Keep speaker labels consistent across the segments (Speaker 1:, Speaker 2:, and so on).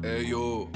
Speaker 1: ایو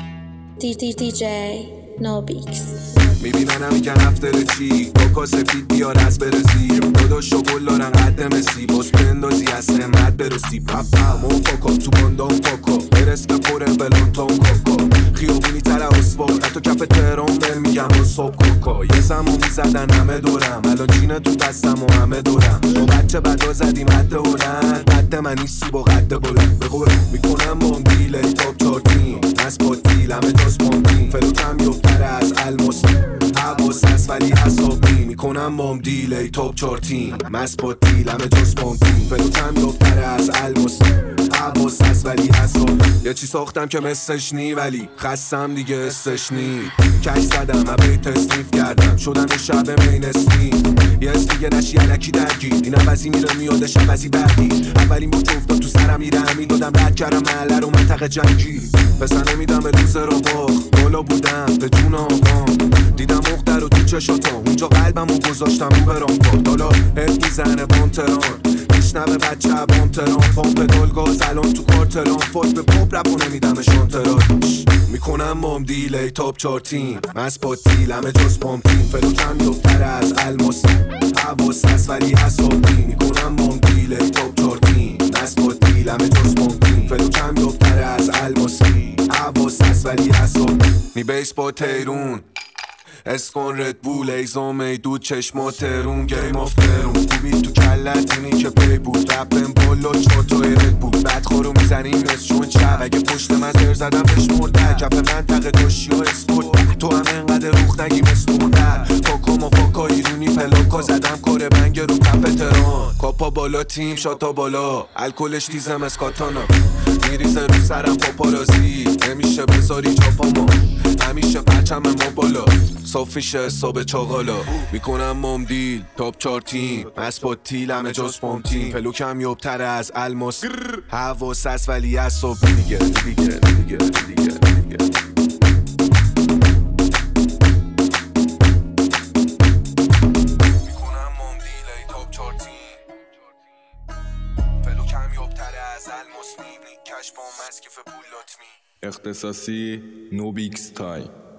Speaker 2: DJ نوبیکس
Speaker 1: میبیننم میگن هفته چی با سفید بیار از برسی دادا شغل دارن قد مسی باز بندازی از همت برسی پاپا موفاکا تو باندام پاکا برس که پره بلانتان کاکا خیابونی تر اسفال حتی کف تهران بر میگم با صبح کاکا یه زمان میزدن همه دورم الان چینه تو دستم و همه دورم با بچه بدا زدیم حد هلند قد من نیستی با قد بلند بگورم میکنم بام دیل ای تاپ چارتیم از با دیل همه داز پامپیم فلوتم یوبتر از الماس حواس هست ولی حسابی میکنم بام دیل ای تاپ چارتیم مست با دیل همه جاز پامپیم فلوتم یوبتر از الماس حواس هست ولی حسابی یه چی ساختم که مثلش نی ولی خستم دیگه استش نی کش زدم همه تصنیف کردم شدم شب مینسنی یه از دیگه نشی علکی درگیر این عوضی میره میاده شبزی برگی اولین با افتاد تو سرم میره همین دادم رد کردم محله رو منطقه جنگی پسر نمیدم به دوزه رو باخت بالا بودم به جون آقام دیدم مختر رو تو چشاتم اونجا قلبم رو گذاشتم رو برام پاک حالا هد میزنه بانتران میشنوه بچه بانتران پامپ دلگاز الان تو کارتران فوت به پاپ رپ و نمیدم شانتران میکنم بام دیل ای تاپ چارتیم مست با دیل همه جاز پامپیم فلوتم یوبتر از الماس حواس هست ولی حسابی میکنم بام دیل ای تاپ چارتیم مست با دیل همه جاز پامپیم فلوتم یوبتر از الماس حواس هست ولی حسابی می بیس با تیرون اسکون رد بول ایزام ایدود چشما ترون گیم آف ترون خوبی تو کلت اینی که پی بود رپم بالا چاتو رد بود بدخورو میزنیم مثل چون چپ اگه پشت من زر زدم بهش مرده کف منطقه داشتی و اسپورت تو هم انقدر روخ نگی مثل مردر کاکا مافاکا ایرونی پلاکا زدم کار بنگ رو کف تران کاپا بالا تیم شاتا بالا الکلش دیزم از کاتانا میریزه رو سرم پاپارازی نمیشه بذاری چاپاما همیشه پرچم ما بالا صافیش حساب چاقالا میکنم بام دیل تاپ چارتیم اسبات تیل همه جاز پامتیم فلوکم یوبتر از الماس حواس هست ولی حساب دیگه میکنم بام دیل ای تاپ چارتیم فلوکم یوبتر از الماس میبینی کش با مسکف بولات می
Speaker 3: اختصاصی نوبیکس تای